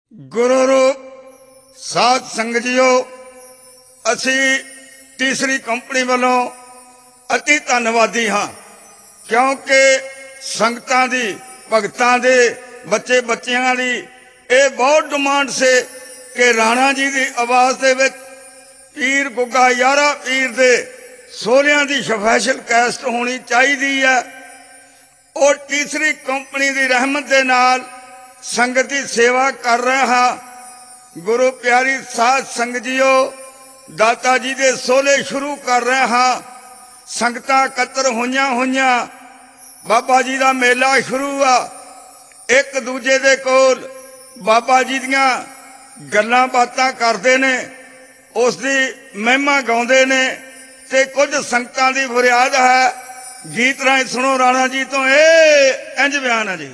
ਗੁਰੂ ਰੂਪ ਸਾਧ ਸੰਗਤ ਜੀਓ, ਅਸੀਂ ਤੀਸਰੀ ਕੰਪਨੀ ਵੱਲੋਂ अति धन्नवादी हाँ, क्योंकि संगतां दी भगतां दे बच्चे बच्चियां दी ये बहुत डिमांड से कि राणा जी की आवाज़ दे विच पीर गुग्गा यारा पीर दे सोहरियां दी स्पैशल कैस्ट होनी चाहिदी है। और तीसरी कंपनी की रहमत दे नाल संगत की सेवा कर रहे हाँ। गुरु प्यारी साध संगत जीओ, दाता जी दे सोहले शुरू कर रहे हाँ। संगतां कतर होइयां बाबा जी का मेला शुरू आ। एक दूजे दे कोल बाबा जी दियां गल्लां बातां करदे ने, उसदी महिमा गाउंदे ने ते कुछ संगतां दी फरियाद है। गीत राहीं सुनो राणा जी तो इंज बयान है जी।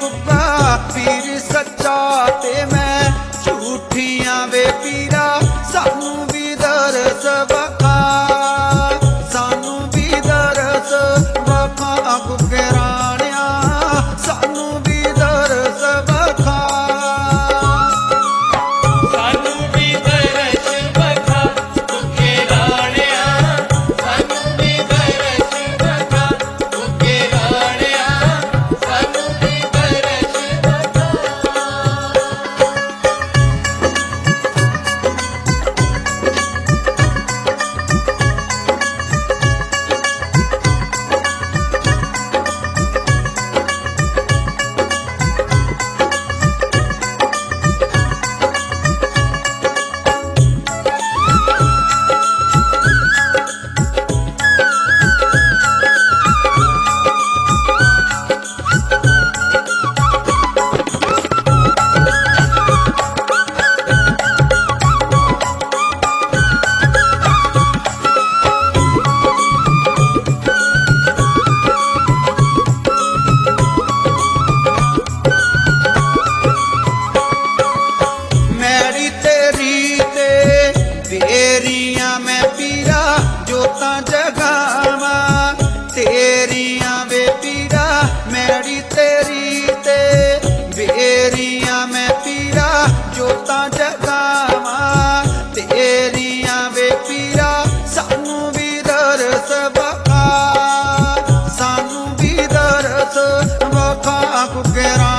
गुब्बा पीर सच्चा ते मैं झूठियां वे पीरा सानू भी दरस बखा सानू भी दरस बखा गुग्गे राणिया सानू भी दरस बखा सानू भी दरस बखा गुग्गे राणिया सानू भी दरस बखा गुग्गे राणिया सानू भी दरस बखा मैड़ी तेरी ते बेरियां मैं पीरा जोता जगावा तेरियां वे पीरा मैड़ी तेरी ते बेरियां मैं पीरा जोता जगावा तेरियां वे पीरा सानू भी दरस बखा सानू भी दरस बखा गुग्गे